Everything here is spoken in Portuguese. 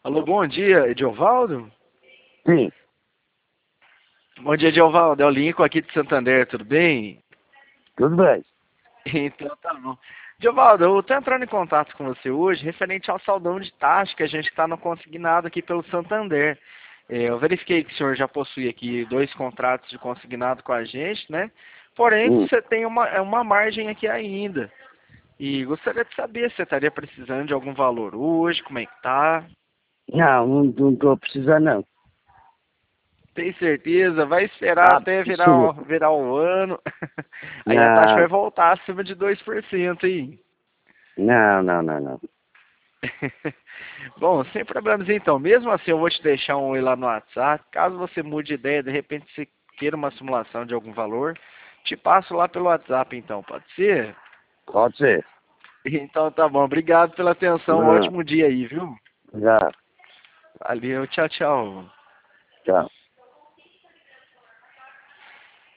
Alô, bom dia, Ediovaldo? Sim, Bom dia, Ediovaldo. É o Lincoln aqui de Santander, tudo bem? tudo bem. Então tá bom. Ediovaldo, eu tô entrando em contato com você hoje referente ao saldão de taxa que a gente está no consignado aqui pelo Santander. Eu verifiquei que o senhor já possui aqui 2 contratos de consignado com a gente, né? Porém, Hum. você tem uma margem aqui ainda. E gostaria de saber se você estaria precisando de algum valor hoje, como é que tá? Não estou precisando, não. Tem certeza? Vai esperar Ah, até virar, preciso. virar o ano. Aí a taxa vai Não, voltar acima de 2%, hein? não. Bom, sem problemas então. Mesmo assim, eu vou te deixar um oi lá no WhatsApp. Caso você mude de ideia, de repente você queira uma simulação de algum valor, te passo lá pelo WhatsApp então, pode ser? Pode ser. Então tá bom. Obrigado pela atenção. Um Não, ótimo dia aí, viu? já, Valeu, tchau, tchau. tchau.